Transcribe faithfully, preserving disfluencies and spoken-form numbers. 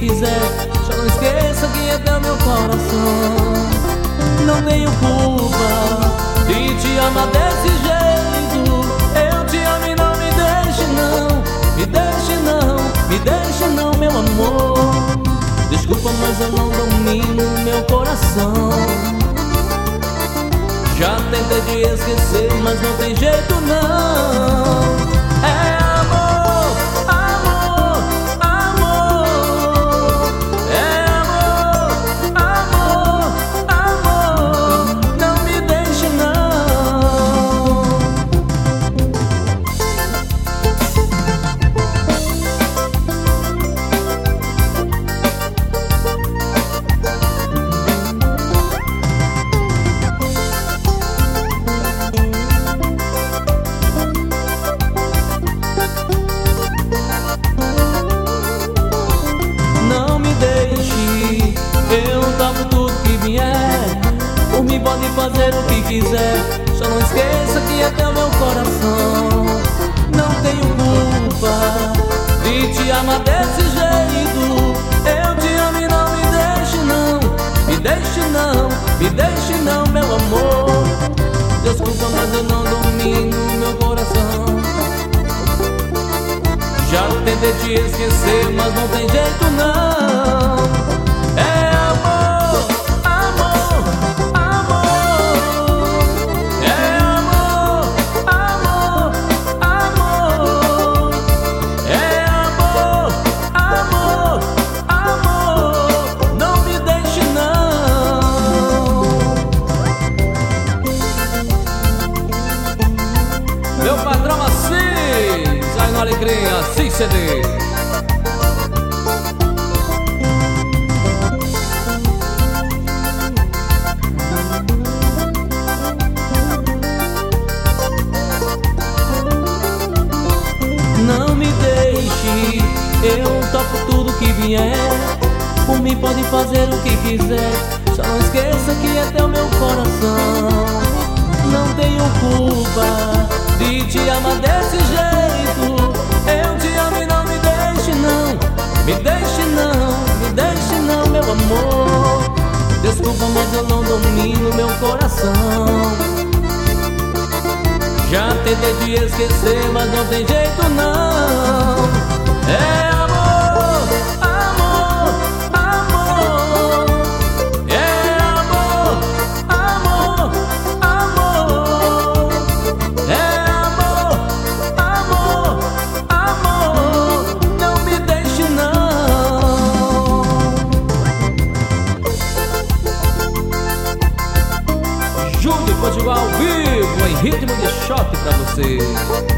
quiser, só não esqueça que até o meu coração não tenho culpa de te amar desse jeito. Eu te amo e não me deixe não, me deixe não, me deixe não, meu amor. Desculpa, mas eu não domino meu coração. Já tentei te esquecer, mas não tem jeito não. É amor, amor, amor. É amor, amor, amor. Não me deixe não. Eu topo tudo que vier, por mim pode fazer o que quiser. Só não esqueça que até o meu coração não tenho culpa de te amar desse jeito. Eu te amo e não me deixe não, me deixe não, me deixe não, meu amor. Desculpa, mas eu não domino meu coração. Já tentei te esquecer, mas não tem jeito não. Meu patrão Assis, sai no Alecrim, Assis C D. Não me deixe, eu topo tudo que vier. Por mim pode fazer o que quiser. Só não esqueça que até o meu coração não tenho culpa de te amar desse jeito. Eu te amo e não me deixe não, me deixe não, me deixe não, meu amor. Desculpa, mas eu não domino meu coração. Já tentei te esquecer, mas não tem jeito não. É amor, amor, amor. É amor, amor, amor. É amor, amor, amor. Não me deixe não. Júlio Portugal ao vivo, em ritmo de choque pra você.